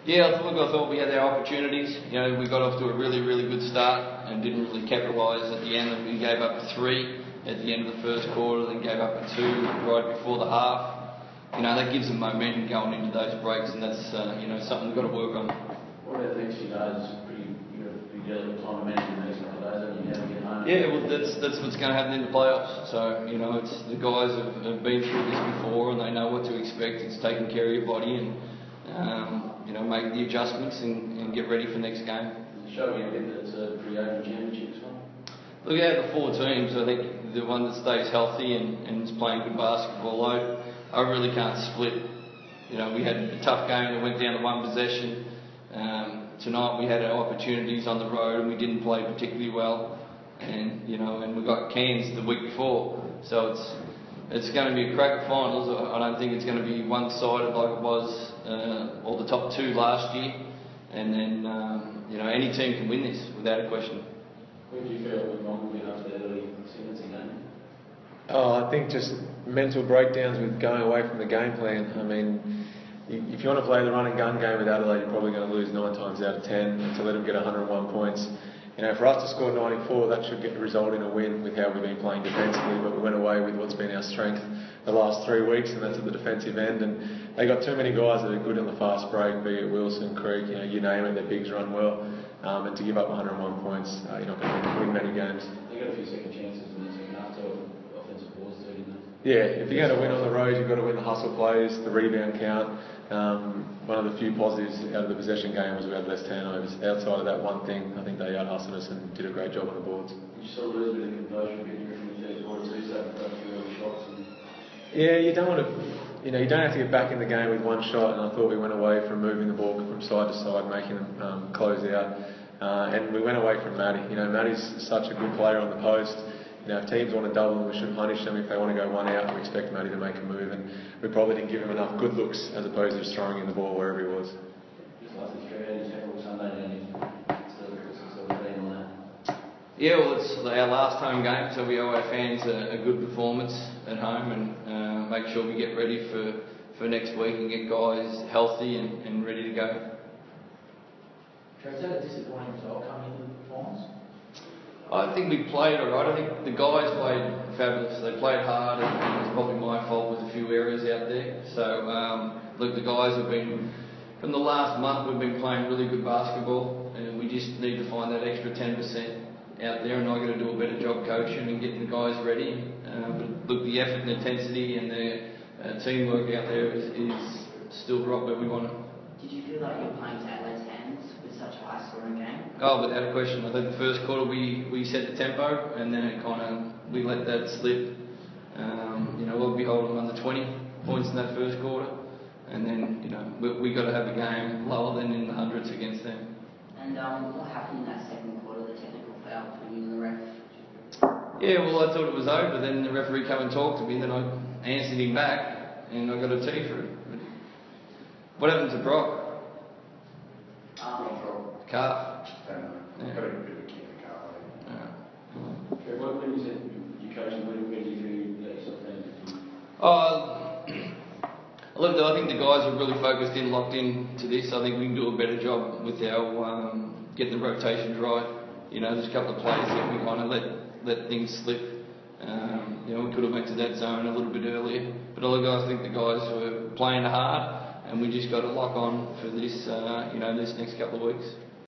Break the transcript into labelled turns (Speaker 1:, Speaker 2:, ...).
Speaker 1: Yeah, I thought we had our opportunities. You know, we got off to a really, really good start and didn't really capitalise at the end. We gave up 3 at the end of the first quarter, then gave up 2 right before the half. You know, that gives them momentum going into those breaks, and that's something we've got to work on.
Speaker 2: What about the next few days? It's pretty delicate time to manage the next couple of days, and you have to get home.
Speaker 1: Yeah, well, that's what's going to happen in the playoffs. So, it's the guys have been through this before, and they know what to expect. It's taking care of your body and make the adjustments and get ready for next game.
Speaker 2: Show me a bit that it's a pretty open championship as well.
Speaker 1: Look, out of the 4 teams, I think the one that stays healthy and is playing good basketball, I really can't split. We had a tough game that went down to 1 possession. Tonight we had our opportunities on the road and we didn't play particularly well. And we got Cairns the week before. So it's going to be a cracker finals. I don't think it's going to be one-sided like it was all the top 2 last year. And then, any team can win this without a question.
Speaker 2: Where do you feel it went wrong with after that early sentencing game?
Speaker 3: I think just mental breakdowns with going away from the game plan. I mean, if you want to play the run and gun game with Adelaide, you're probably going to lose 9 times out of 10. And to let them get 101 points, for us to score 94, that should result in a win with how we've been playing defensively. But we went away with what's been our strength the last 3 weeks, and that's at the defensive end. And they got too many guys that are good in the fast break, be it Wilson, Creek, you name it. Their bigs run well, and to give up 101 points, you're not going to win many games.
Speaker 2: They got a few second chances in the second half to offensive boards too, didn't they?
Speaker 3: Yeah, if you're going to win on the road, you've got to win the hustle plays, the rebound count. One of the few positives out of the possession game was we had less turnovers. Outside of that one thing, I think they out-hustled us and did a great job on the boards.
Speaker 2: You sort of lose a bit of composure a bit from the third quarter too, so a few early shots.
Speaker 3: Yeah, you don't want to, you don't have to get back in the game with 1 shot, and I thought we went away from moving the ball from side to side, making them close out. And we went away from Matty. Matty's such a good player on the post. If teams want to double them, we should punish them. If they want to go 1 out, we expect Matty to make a move. And we probably didn't give him enough good looks as opposed to just throwing in the ball wherever he was.
Speaker 2: Just last Australia, tackle Sunday, and
Speaker 1: yeah, well, it's our last home game, so we owe our fans a good performance at home and make sure we get ready for next week and get guys healthy and ready to go.
Speaker 4: Is that a disappointing result coming into the performance?
Speaker 1: I think we played all right. I think the guys played fabulous. They played hard, and it was probably my fault with a few areas out there. So, look, the guys have been, from the last month, we've been playing really good basketball, and we just need to find that extra 10% out there, and I've got to do a better job coaching and getting the guys ready. But look, the effort and intensity and the teamwork out there is still right where we want it.
Speaker 4: Did you feel like you were playing to Adelaide's hands with such a high-scoring game?
Speaker 1: Oh, without a question. I think the first quarter we set the tempo, and then we let that slip. We'll be holding under 20 points in that first quarter, and then we got to have a game lower than in the hundreds against them.
Speaker 4: And what happened in that second quarter? The technical foul between you and the ref?
Speaker 1: Yeah, well, I thought it was over. Then the referee came and talked to me. Then I answered him back, and I got a T for it. But what happened to Brock? Calf.
Speaker 2: Yeah. Got a bit of a kick in the calf, I think. Okay, when you said you coaching, where do you feel that yourself then?
Speaker 1: Look, I think the guys are really focused in, locked in to this. I think we can do a better job with our getting the rotations right. There's a couple of plays that we kind of let things slip. We could have went to that zone a little bit earlier. But I think the guys were playing hard, and we just got to lock on for this, this next couple of weeks.